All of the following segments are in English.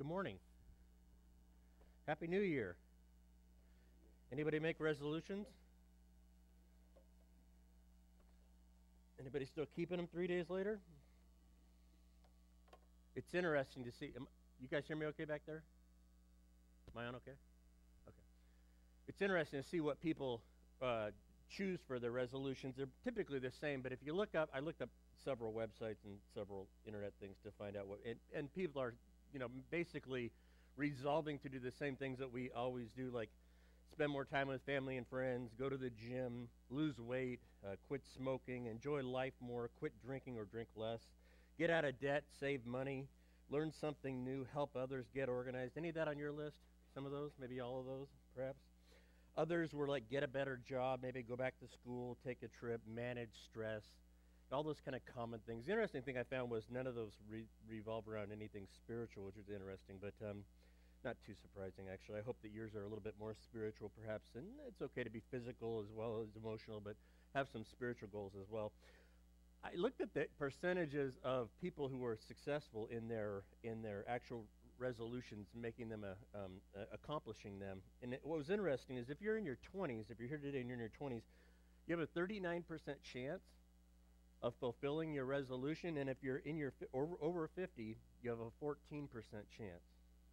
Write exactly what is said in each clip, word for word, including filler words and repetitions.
Good morning. Happy New Year. Anybody make resolutions? Anybody still keeping them three days later? It's interesting to see. Am, you guys hear me okay back there? Am I on okay? Okay. It's interesting to see what people uh, choose for their resolutions. They're typically the same, but if you look up, I looked up several websites and several internet things to find out what, and, and people are, you know, basically resolving to do the same things that we always do, like spend more time with family and friends, go to the gym, lose weight, uh, quit smoking, enjoy life more, quit drinking or drink less, get out of debt, save money, learn something new, help others, get organized. Any of that on your list? Some of those? Maybe all of those, perhaps? Others were like get a better job, maybe go back to school, take a trip, manage stress, all those kind of common things. The interesting thing I found was none of those re- revolve around anything spiritual, which is interesting, but um, not too surprising, actually. I hope that yours are a little bit more spiritual, perhaps, and it's okay to be physical as well as emotional, but have some spiritual goals as well. I looked at the percentages of people who were successful in their in their actual resolutions, making them, a, um, uh, accomplishing them. And it, what was interesting is if you're in your twenties, if you're here today and you're in your twenties, you have a thirty-nine percent chance of fulfilling your resolution, and if you're in your fi- over, over fifty, you have a fourteen percent chance.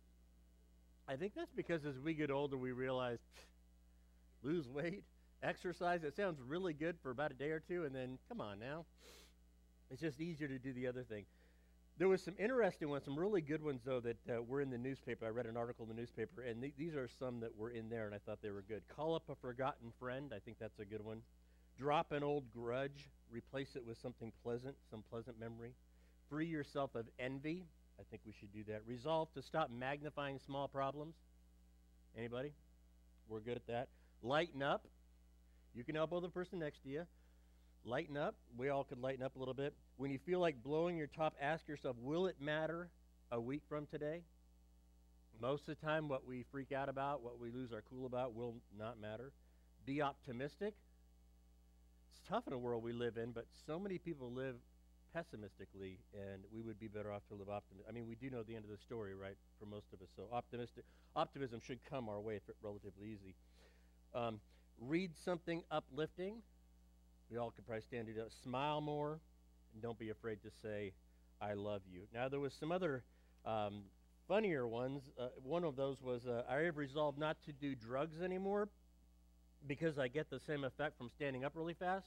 I think that's because as we get older, we realize lose weight, exercise. It sounds really good for about a day or two, and then come on now. It's just easier to do the other thing. There was some interesting ones, some really good ones, though, that uh, were in the newspaper. I read an article in the newspaper, and th- these are some that were in there, and I thought they were good. Call up a forgotten friend. I think that's a good one. Drop an old grudge. Replace it with something pleasant, some pleasant memory. Free yourself of envy. I think we should do that. Resolve to stop magnifying small problems. Anybody? We're good at that. Lighten up. You can elbow the person next to you. Lighten up. We all could lighten up a little bit. When you feel like blowing your top, ask yourself, will it matter a week from today? Most of the time, what we freak out about, what we lose our cool about, will not matter. Be optimistic. It's tough in the world we live in, but so many people live pessimistically, and we would be better off to live optimistic. I mean, we do know the end of the story, right, for most of us. So optimistic, optimism should come our way f- relatively easy. Um, read something uplifting. We all could probably stand it up. Smile more, and don't be afraid to say, I love you. Now, there was some other um, funnier ones. Uh, one of those was, uh, I have resolved not to do drugs anymore because I get the same effect from standing up really fast.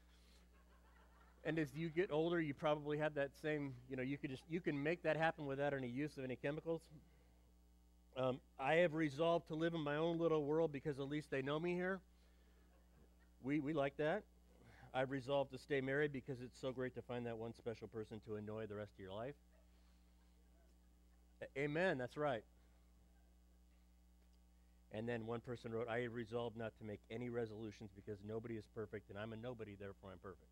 And as you get older, you probably have that same, you know, you could just, you can make that happen without any use of any chemicals. Um, I have resolved to live in my own little world because at least they know me here. We we like that. I've resolved to stay married because it's so great to find that one special person to annoy the rest of your life. A- Amen, that's right. And then one person wrote, I have resolved not to make any resolutions because nobody is perfect, and I'm a nobody, therefore I'm perfect.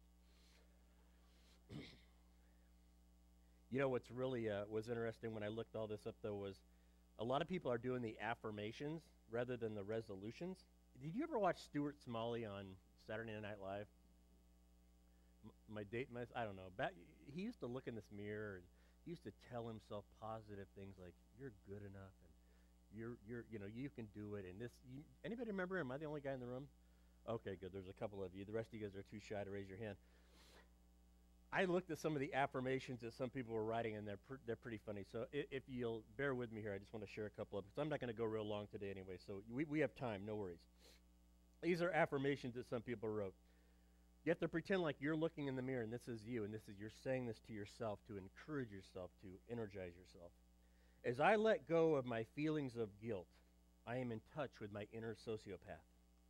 You know what's really uh, was interesting when I looked all this up, though, was a lot of people are doing the affirmations rather than the resolutions. Did you ever watch Stuart Smalley on Saturday Night Live? M- my date, my, I don't know. Back, he used to look in this mirror and he used to tell himself positive things like, "You're good enough," and "You're, you're, you know, you can do it." And this, you, anybody remember? Am I the only guy in the room? Okay, good. There's a couple of you. The rest of you guys are too shy to raise your hand. I looked at some of the affirmations that some people were writing, and they're pr- they're pretty funny. So if, if you'll bear with me here, I just want to share a couple of them, because I'm not going to go real long today anyway, so we, we have time, no worries. These are affirmations that some people wrote. You have to pretend like you're looking in the mirror, and this is you, and this is you're saying this to yourself to encourage yourself, to energize yourself. As I let go of my feelings of guilt, I am in touch with my inner sociopath.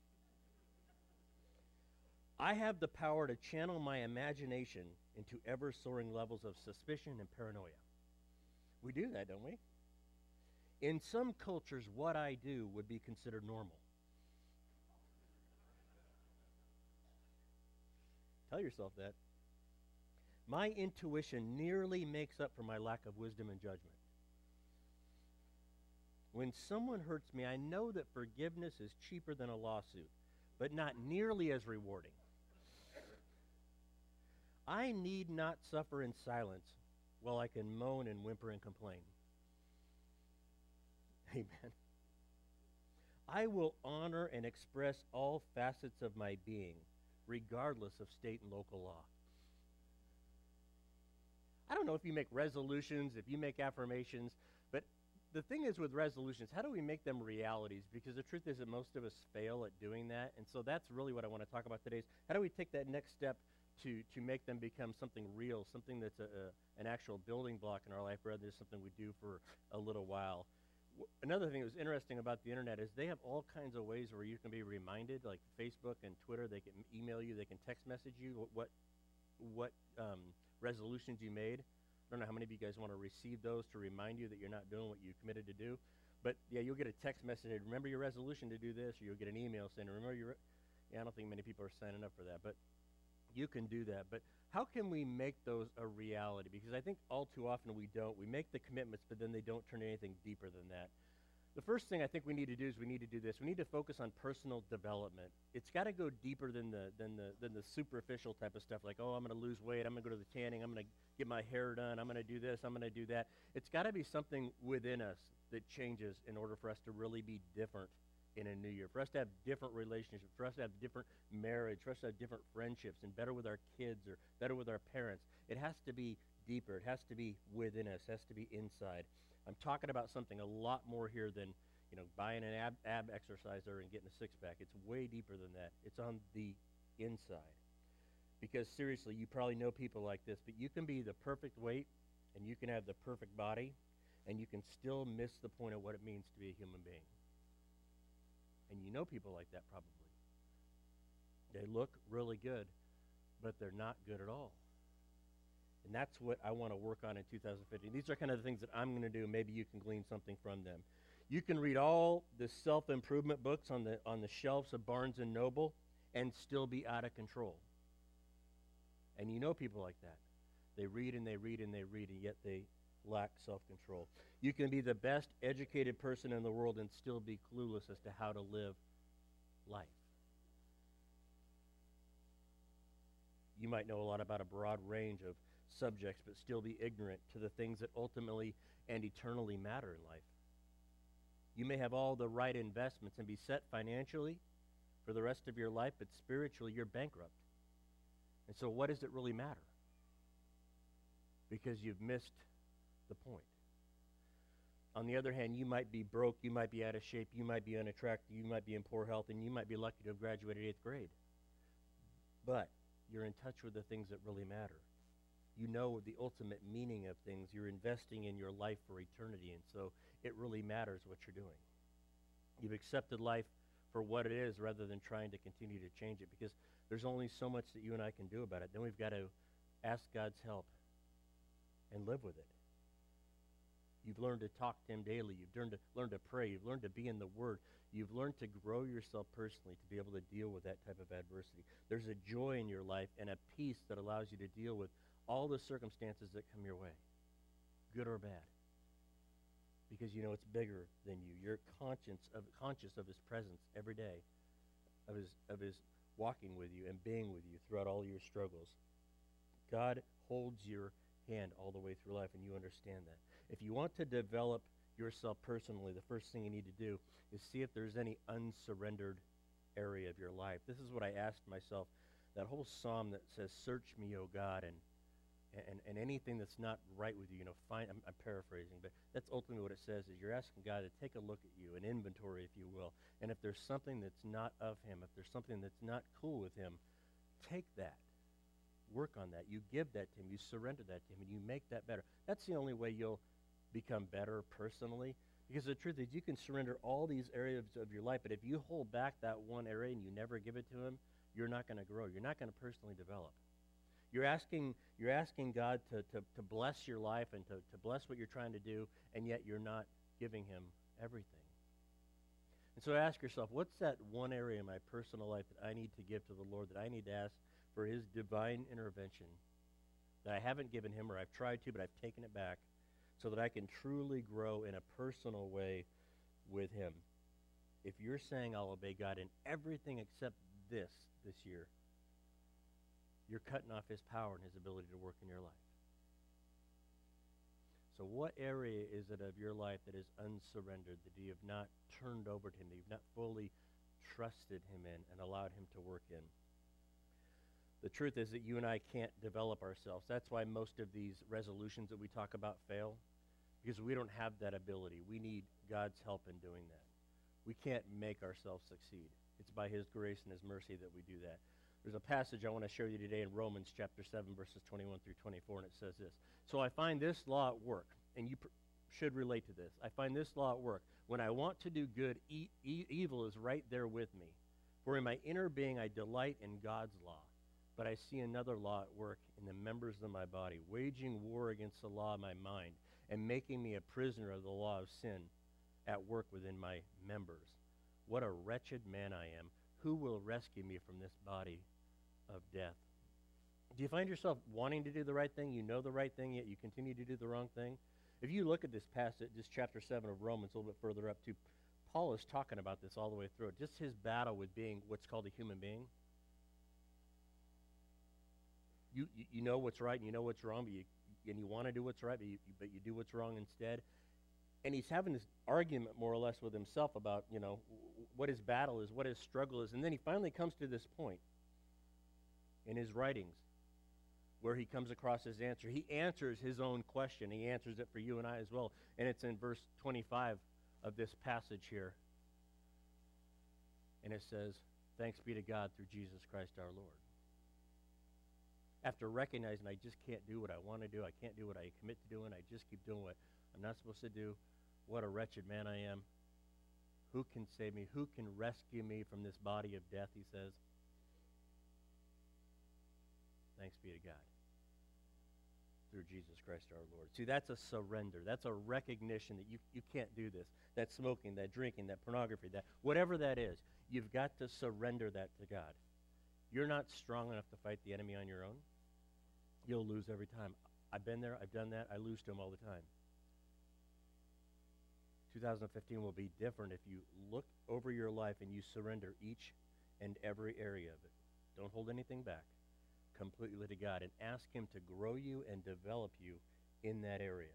I have the power to channel my imagination into ever-soaring levels of suspicion and paranoia. We do that, don't we? In some cultures, what I do would be considered normal. Tell yourself that. My intuition nearly makes up for my lack of wisdom and judgment. When someone hurts me, I know that forgiveness is cheaper than a lawsuit, but not nearly as rewarding. I need not suffer in silence while I can moan and whimper and complain. Amen. I will honor and express all facets of my being, regardless of state and local law. I don't know if you make resolutions, if you make affirmations, but the thing is with resolutions, how do we make them realities? Because the truth is that most of us fail at doing that, and so that's really what I want to talk about today is how do we take that next step to, to make them become something real, something that's a, a, an actual building block in our life rather than something we do for a little while. Another thing that was interesting about the internet is they have all kinds of ways where you can be reminded, like Facebook and Twitter. They can email you, they can text message you what what, what um, resolutions you made. I don't know how many of you guys want to receive those to remind you that you're not doing what you committed to do. But yeah, you'll get a text message, remember your resolution to do this, or you'll get an email saying, remember your, yeah, I don't think many people are signing up for that, but you can do that. But how can we make those a reality? Because I think all too often we don't. We make the commitments, but then they don't turn anything deeper than that. The first thing I think we need to do is we need to do this. We need to focus on personal development. It's got to go deeper than the than the than the superficial type of stuff like, oh, I'm going to lose weight, I'm going to go to the tanning, I'm going to get my hair done, I'm going to do this, I'm going to do that. It's got to be something within us that changes in order for us to really be different in a new year, for us to have different relationships, for us to have different marriage, for us to have different friendships, and better with our kids or better with our parents. It has to be deeper. It has to be within us. It has to be inside. I'm talking about something a lot more here than, you know, buying an ab, ab exerciser and getting a six-pack. It's way deeper than that. It's on the inside. Because seriously, you probably know people like this, but you can be the perfect weight, and you can have the perfect body, and you can still miss the point of what it means to be a human being. And you know people like that probably. They look really good, but they're not good at all. And that's what I want to work on in two thousand fifteen. These are kind of the things that I'm going to do. Maybe you can glean something from them. You can read all the self-improvement books on the on the shelves of Barnes and Noble and still be out of control. And you know people like that. They read and they read and they read, and yet they lack self-control. You can be the best educated person in the world and still be clueless as to how to live life. You might know a lot about a broad range of subjects, but still be ignorant to the things that ultimately and eternally matter in life. You may have all the right investments and be set financially for the rest of your life, but spiritually you're bankrupt. And so what does it really matter? Because you've missed the point. On the other hand, you might be broke, you might be out of shape, you might be unattractive, you might be in poor health, and you might be lucky to have graduated eighth grade. But you're in touch with the things that really matter. You know the ultimate meaning of things. You're investing in your life for eternity, and so it really matters what you're doing. You've accepted life for what it is rather than trying to continue to change it, because there's only so much that you and I can do about it. Then we've got to ask God's help and live with it. You've learned to talk to him daily. You've learned to, learned to pray. You've learned to be in the Word. You've learned to grow yourself personally to be able to deal with that type of adversity. There's a joy in your life and a peace that allows you to deal with all the circumstances that come your way, good or bad, because you know it's bigger than you. You're conscious of, conscious of his presence every day, of his, of his walking with you and being with you throughout all your struggles. God holds your hand all the way through life, and you understand that. If you want to develop yourself personally, the first thing you need to do is see if there's any unsurrendered area of your life. This is what I asked myself. That whole psalm that says, "Search me, O God," and and, and anything that's not right with you, you know, find, I'm, I'm paraphrasing, but that's ultimately what it says, is you're asking God to take a look at you, an inventory, if you will. And if there's something that's not of him, if there's something that's not cool with him, take that. Work on that. You give that to him. You surrender that to him, and you make that better. That's the only way you'll become better personally, because the truth is you can surrender all these areas of your life, but if you hold back that one area and you never give it to him, you're not going to grow. You're not going to personally develop. You're asking, you're asking God to, to, to bless your life and to, to bless what you're trying to do, and yet you're not giving him everything. And so ask yourself, what's that one area in my personal life that I need to give to the Lord, that I need to ask for his divine intervention, that I haven't given him, or I've tried to, but I've taken it back, so that I can truly grow in a personal way with him. If you're saying I'll obey God in everything except this this year, you're cutting off his power and his ability to work in your life. So what area is it of your life that is unsurrendered, that you have not turned over to him, that you've not fully trusted him in and allowed him to work in? The truth is that you and I can't develop ourselves. That's why most of these resolutions that we talk about fail, because we don't have that ability. We need God's help in doing that. We can't make ourselves succeed. It's by his grace and his mercy that we do that. There's a passage I want to show you today in Romans chapter seven, verses twenty-one through twenty-four, and it says this. So I find this law at work, and you pr- should relate to this. I find this law at work. When I want to do good, e- e- evil is right there with me. For in my inner being I delight in God's law. But I see another law at work in the members of my body, waging war against the law of my mind, and making me a prisoner of the law of sin at work within my members. What a wretched man I am. Who will rescue me from this body of death? Do you find yourself wanting to do the right thing? You know the right thing, yet you continue to do the wrong thing? If you look at this passage, this chapter seven of Romans, a little bit further up too, Paul is talking about this all the way through it. Just his battle with being what's called a human being. You, you, you know what's right and you know what's wrong, but you, and you want to do what's right, but you, but you do what's wrong instead. And he's having this argument more or less with himself about, you know, what his battle is, what his struggle is. And then he finally comes to this point in his writings where he comes across his answer. He answers his own question. He answers it for you and I as well. And it's in verse twenty-five of this passage here. And it says, thanks be to God through Jesus Christ our Lord. After recognizing I just can't do what I want to do, I can't do what I commit to doing, I just keep doing what I'm not supposed to do, what a wretched man I am. Who can save me? Who can rescue me from this body of death, he says. Thanks be to God through Jesus Christ our Lord. See, that's a surrender. That's a recognition that you, you can't do this. That smoking, that drinking, that pornography, that whatever that is, you've got to surrender that to God. You're not strong enough to fight the enemy on your own. You'll lose every time. I've been there. I've done that. I lose to him all the time. two thousand fifteen will be different if you look over your life and you surrender each and every area of it. Don't hold anything back. Completely to God and ask him to grow you and develop you in that area.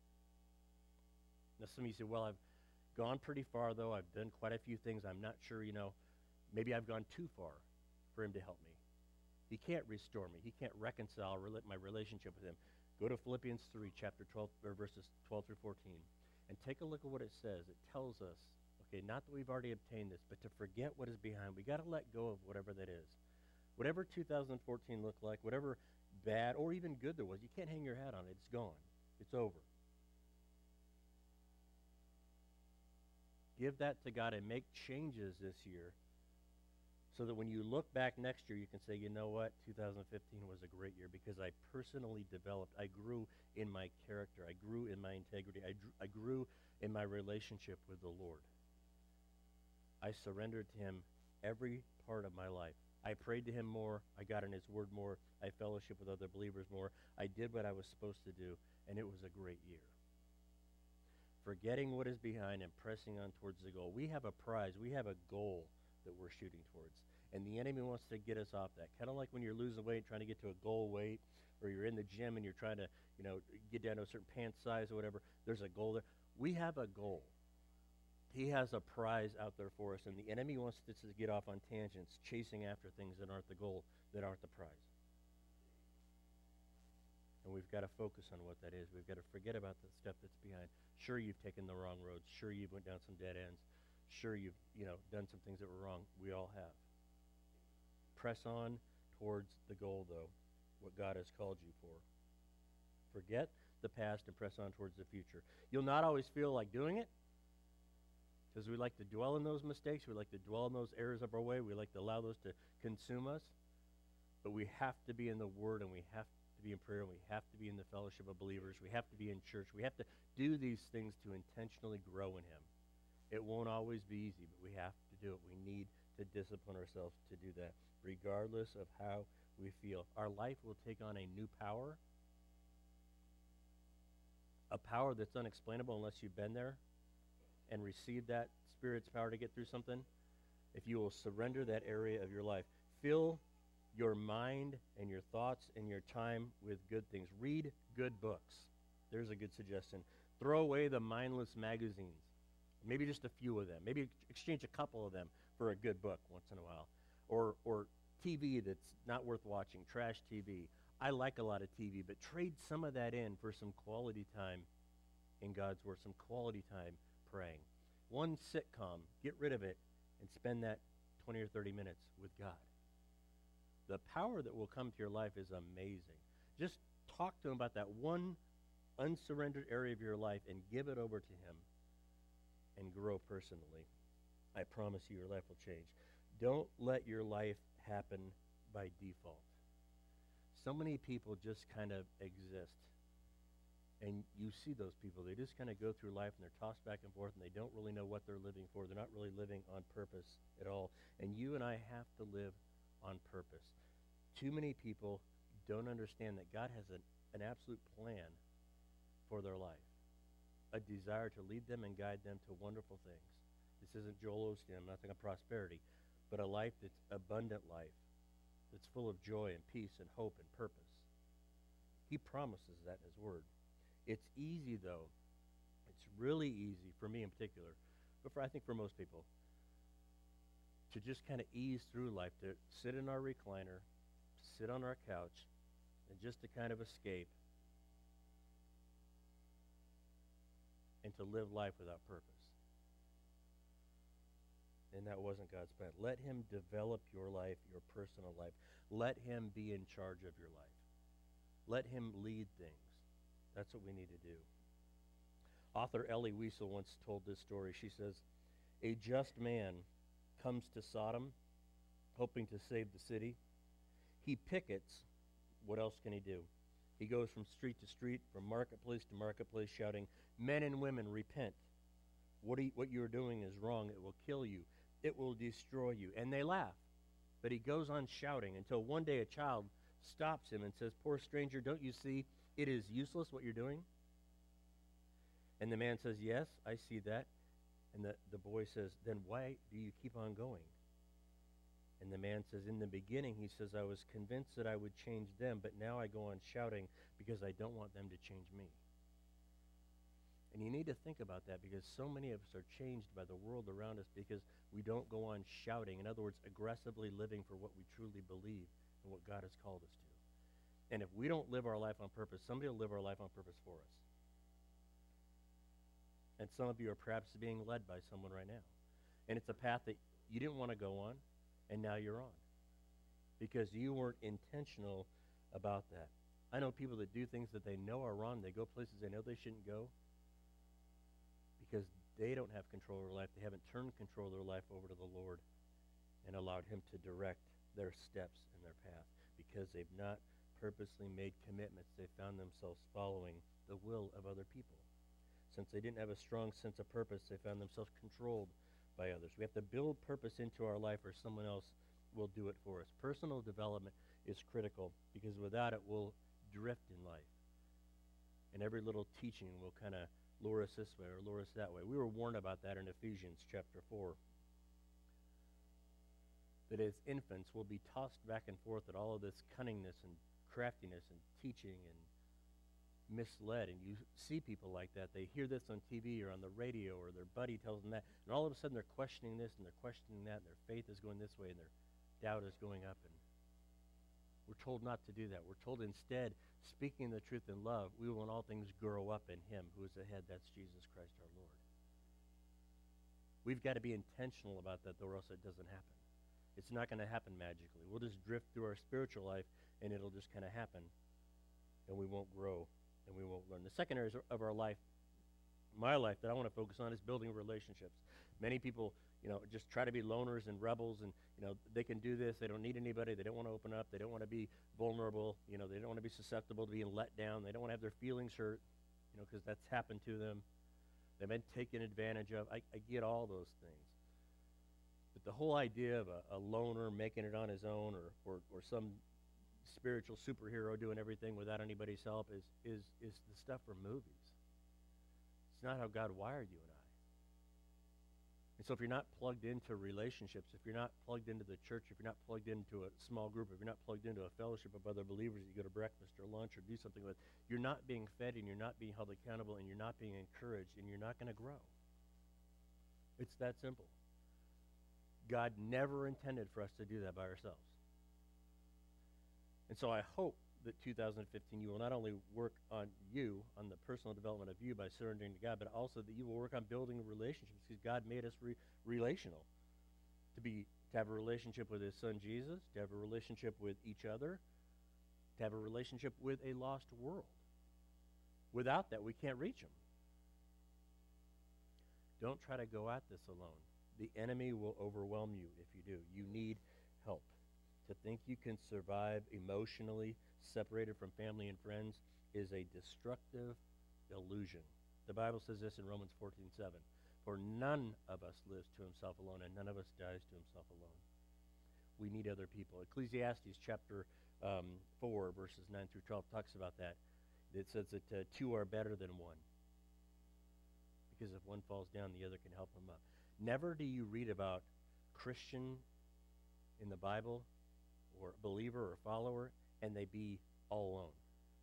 Now some of you say, well, I've gone pretty far though. I've done quite a few things. I'm not sure, you know, maybe I've gone too far for him to help me. He can't restore me. He can't reconcile my relationship with him. Go to Philippians three, chapter twelve, or verses twelve through fourteen, and take a look at what it says. It tells us, okay, not that we've already obtained this, but to forget what is behind. We got to let go of whatever that is. Whatever two thousand fourteen looked like, whatever bad or even good there was, you can't hang your hat on it. It's gone. It's over. Give that to God and make changes this year so that when you look back next year, you can say, you know what, two thousand fifteen was a great year because I personally developed, I grew in my character, I grew in my integrity, I, drew, I grew in my relationship with the Lord. I surrendered to him every part of my life. I prayed to him more, I got in his word more, I fellowshiped with other believers more, I did what I was supposed to do, and it was a great year. Forgetting what is behind and pressing on towards the goal. We have a prize, we have a goal that we're shooting towards. And the enemy wants to get us off that. Kind of like when you're losing weight, trying to get to a goal weight, or you're in the gym and you're trying to, you know, get down to a certain pant size or whatever. There's a goal there. We have a goal. He has a prize out there for us, and the enemy wants us to get off on tangents, chasing after things that aren't the goal, that aren't the prize. And we've got to focus on what that is. We've got to forget about the stuff that's behind. Sure, you've taken the wrong roads. Sure, you've went down some dead ends. Sure, you've, you know, done some things that were wrong. We all have. Press on towards the goal, though, what God has called you for. Forget the past and press on towards the future. You'll not always feel like doing it, because we like to dwell in those mistakes. We like to dwell in those errors of our way. We like to allow those to consume us. But we have to be in the Word, and we have to be in prayer, and we have to be in the fellowship of believers. We have to be in church. We have to do these things to intentionally grow in him. It won't always be easy, but we have to do it. We need to discipline ourselves to do that, regardless of how we feel. Our life will take on a new power, a power that's unexplainable unless you've been there and received that Spirit's power to get through something. If you will surrender that area of your life, fill your mind and your thoughts and your time with good things. Read good books. There's a good suggestion. Throw away the mindless magazines. Maybe just a few of them. Maybe exchange a couple of them for a good book once in a while. Or, or T V that's not worth watching, trash T V. I like a lot of T V, but trade some of that in for some quality time in God's Word, some quality time praying. One sitcom, get rid of it, and spend that twenty or thirty minutes with God. The power that will come to your life is amazing. Just talk to him about that one unsurrendered area of your life and give it over to him and grow personally. I promise you your life will change. Don't let your life happen by default. So many people just kind of exist. And you see those people. They just kind of go through life and they're tossed back and forth and they don't really know what they're living for. They're not really living on purpose at all. And you and I have to live on purpose. Too many people don't understand that God has an, an absolute plan for their life. A desire to lead them and guide them to wonderful things. This isn't Joel Osteen. I'm not thinking of prosperity. But a life that's abundant life. That's full of joy and peace and hope and purpose. He promises that in his word. It's easy, though. It's really easy, for me in particular, but for I think for most people, to just kind of ease through life, to sit in our recliner, sit on our couch, and just to kind of escape, and to live life without purpose. And that wasn't God's plan. Let him develop your life, your personal life. Let him be in charge of your life. Let him lead things. That's what we need to do. Author Elie Wiesel once told this story. She says, a just man comes to Sodom, hoping to save the city. He pickets. What else can he do? He goes from street to street, from marketplace to marketplace, shouting, men and women, repent. What, you, what you are doing is wrong. It will kill you. It will destroy you. And they laugh. But he goes on shouting until one day a child stops him and says, poor stranger, don't you see it is useless what you're doing? And the man says, yes, I see that. And the, the boy says, then why do you keep on going? And the man says, in the beginning, he says, I was convinced that I would change them, but now I go on shouting because I don't want them to change me. And you need to think about that because so many of us are changed by the world around us because we don't go on shouting. In other words, aggressively living for what we truly believe and what God has called us to. And if we don't live our life on purpose, somebody will live our life on purpose for us. And some of you are perhaps being led by someone right now. And it's a path that you didn't want to go on, and now you're on. Because you weren't intentional about that. I know people that do things that they know are wrong. They go places they know they shouldn't go because they don't have control of their life. They haven't turned control of their life over to the Lord and allowed him to direct their steps and their path because they've not purposely made commitments. They found themselves following the will of other people. Since they didn't have a strong sense of purpose, they found themselves controlled by others. We have to build purpose into our life or someone else will do it for us. Personal development is critical because without it, we'll drift in life. And every little teaching will kind of lure us this way or lure us that way. We were warned about that in Ephesians chapter four. That as infants, we'll be tossed back and forth at all of this cunningness and craftiness and teaching and misled. And you see people like that. They hear this on T V or on the radio or their buddy tells them that. And all of a sudden they're questioning this and they're questioning that. And their faith is going this way and their doubt is going up. And we're told not to do that. We're told instead, speaking the truth in love, we will in all things grow up in him who is the head. That's Jesus Christ our Lord. We've got to be intentional about that, though, or else it doesn't happen. It's not going to happen magically. We'll just drift through our spiritual life, and it'll just kind of happen, and we won't grow, and we won't learn. The second area of our life, my life, that I want to focus on is building relationships. Many people, you know, just try to be loners and rebels, and, you know, they can do this. They don't need anybody. They don't want to open up. They don't want to be vulnerable. You know, they don't want to be susceptible to being let down. They don't want to have their feelings hurt, you know, because that's happened to them. They've been taken advantage of. I, I get all those things. But the whole idea of a, a loner making it on his own or, or, or some spiritual superhero doing everything without anybody's help is, is, is the stuff from movies. It's not how God wired you and I. And so if you're not plugged into relationships, if you're not plugged into the church, if you're not plugged into a small group, if you're not plugged into a fellowship of other believers that you go to breakfast or lunch or do something with, you're not being fed and you're not being held accountable and you're not being encouraged and you're not going to grow. It's that simple. God never intended for us to do that by ourselves. And so I hope that two thousand fifteen you will not only work on you, on the personal development of you by surrendering to God, but also that you will work on building relationships because God made us re- relational. To be to have a relationship with his son Jesus, to have a relationship with each other, to have a relationship with a lost world. Without that, we can't reach him. Don't try to go at this alone. The enemy will overwhelm you if you do. You need help. To think you can survive emotionally separated from family and friends is a destructive illusion. The Bible says this in Romans fourteen seven. For none of us lives to himself alone, and none of us dies to himself alone. We need other people. Ecclesiastes chapter um, four, verses nine through twelve talks about that. It says that uh, two are better than one. Because if one falls down, the other can help him up. Never do you read about Christian in the Bible or believer or follower, and they be all alone.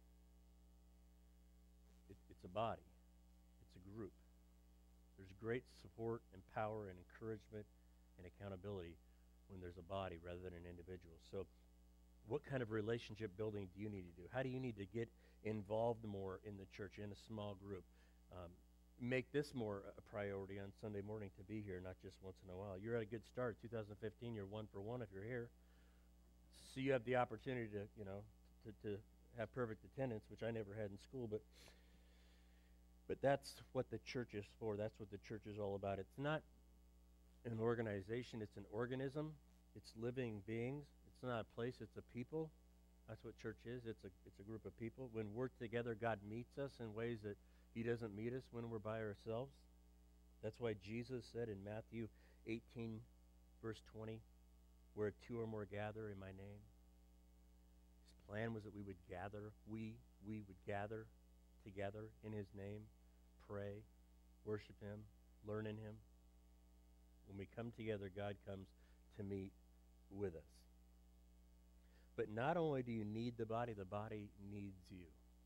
It, it's a body. It's a group. There's great support and power and encouragement and accountability when there's a body rather than an individual. So what kind of relationship building do you need to do? How do you need to get involved more in the church, in a small group? Um, make this more a priority on Sunday morning to be here, not just once in a while. You're at a good start. two thousand fifteen, you're one for one if you're here. So you have the opportunity to, you know, to, to have perfect attendance, which I never had in school, but but that's what the church is for. That's what the church is all about. It's not an organization, it's an organism. It's living beings. It's not a place, it's a people. That's what church is. It's a it's a group of people. When we're together, God meets us in ways that he doesn't meet us when we're by ourselves. That's why Jesus said in Matthew eighteen, verse twenty, where two or more gather in my name. His plan was that we would gather, we, we would gather together in his name, pray, worship him, learn in him. When we come together, God comes to meet with us. But not only do you need the body, the body needs you.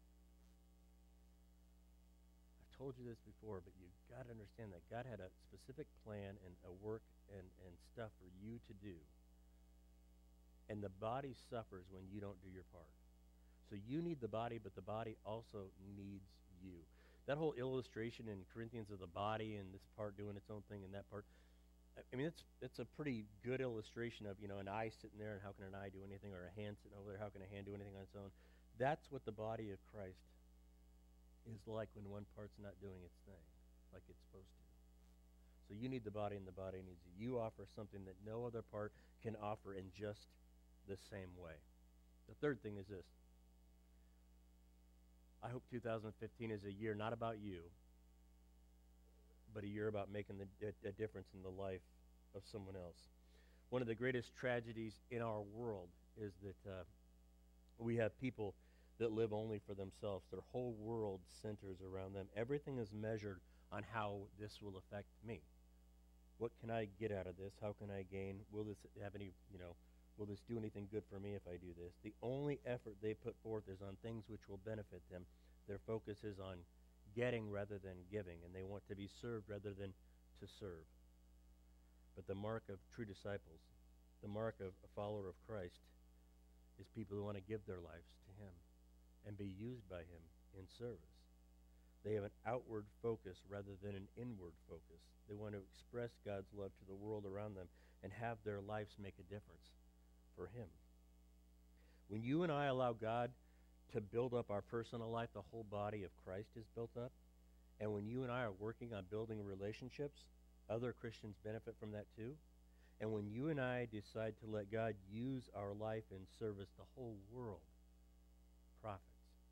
I've told you this before, but you've got to understand that God had a specific plan and a work and, and stuff for you to do. And the body suffers when you don't do your part. So you need the body, but the body also needs you. That whole illustration in Corinthians of the body and this part doing its own thing and that part, I mean, it's it's a pretty good illustration of, you know, an eye sitting there and how can an eye do anything, or a hand sitting over there, how can a hand do anything on its own? That's what the body of Christ is like when one part's not doing its thing like it's supposed to. So you need the body and the body needs you. You offer something that no other part can offer in just the same way. The third thing is this. I hope two thousand fifteen is a year not about you, but a year about making the, a, a difference in the life of someone else. One of the greatest tragedies in our world is that uh, we have people that live only for themselves. Their whole world centers around them. Everything is measured on how this will affect me. What can I get out of this? How can I gain? Will this have any, you know, will this do anything good for me if I do this? The only effort they put forth is on things which will benefit them. Their focus is on getting rather than giving, and they want to be served rather than to serve. But the mark of true disciples, the mark of a follower of Christ, is people who want to give their lives to him and be used by him in service. They have an outward focus rather than an inward focus. They want to express God's love to the world around them and have their lives make a difference for him. When you and I allow God to build up our personal life, the whole body of Christ is built up. And when you and I are working on building relationships, other Christians benefit from that too. And when you and I decide to let God use our life in service, the whole world profits.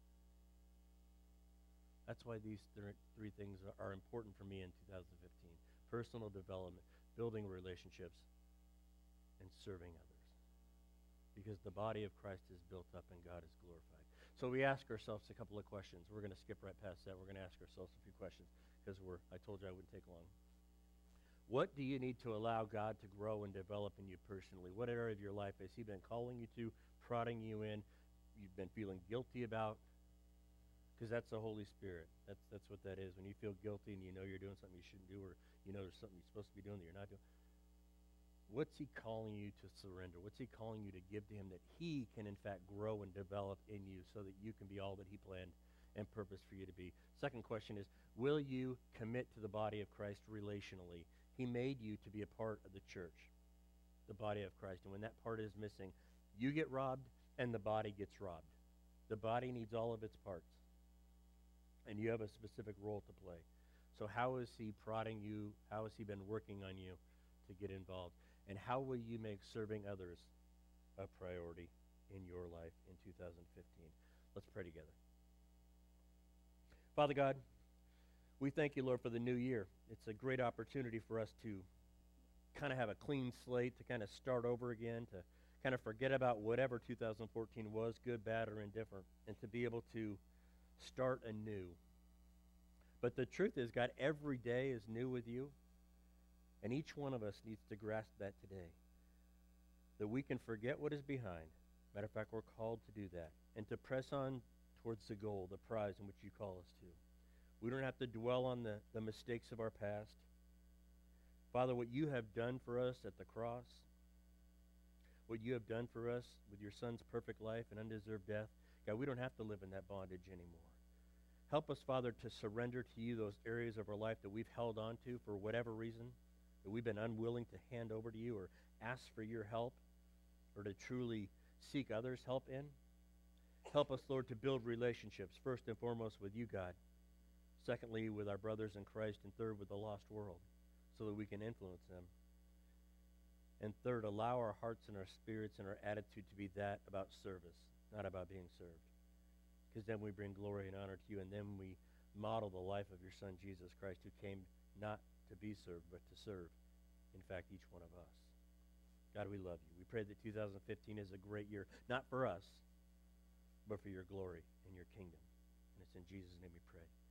That's why these th- three things are important for me in two thousand fifteen. Personal development, building relationships, and serving others. Because the body of Christ is built up and God is glorified. So we ask ourselves a couple of questions. We're going to skip right past that. We're going to ask ourselves a few questions because we're, I told you I wouldn't take long. What do you need to allow God to grow and develop in you personally? What area of your life has he been calling you to, prodding you in, you've been feeling guilty about? Because that's the Holy Spirit. That's that's what that is. When you feel guilty and you know you're doing something you shouldn't do, or you know there's something you're supposed to be doing that you're not doing, what's he calling you to surrender? What's he calling you to give to him that he can, in fact, grow and develop in you so that you can be all that he planned and purposed for you to be? Second question is, will you commit to the body of Christ relationally? He made you to be a part of the church, the body of Christ. And when that part is missing, you get robbed and the body gets robbed. The body needs all of its parts. And you have a specific role to play. So how is he prodding you? How has he been working on you to get involved? And how will you make serving others a priority in your life in two thousand fifteen? Let's pray together. Father God, we thank you, Lord, for the new year. It's a great opportunity for us to kind of have a clean slate, to kind of start over again, to kind of forget about whatever two thousand fourteen was, good, bad, or indifferent, and to be able to start anew. But the truth is, God, every day is new with you, and each one of us needs to grasp that today, that we can forget what is behind. Matter of fact, we're called to do that, and to press on towards the goal, the prize in which you call us to. We don't have to dwell on the, the mistakes of our past. Father, what you have done for us at the cross, what you have done for us with your Son's perfect life and undeserved death, God, we don't have to live in that bondage anymore. Help us, Father, to surrender to you those areas of our life that we've held on to for whatever reason, that we've been unwilling to hand over to you or ask for your help or to truly seek others' help in. Help us, Lord, to build relationships, first and foremost with you, God. Secondly, with our brothers in Christ, and third, with the lost world, so that we can influence them. And third, allow our hearts and our spirits and our attitude to be that about service, not about being served. Because then we bring glory and honor to you, and then we model the life of your Son, Jesus Christ, who came not to be served, but to serve, in fact, each one of us. God, we love you. We pray that two thousand fifteen is a great year, not for us, but for your glory and your kingdom. And it's in Jesus' name we pray.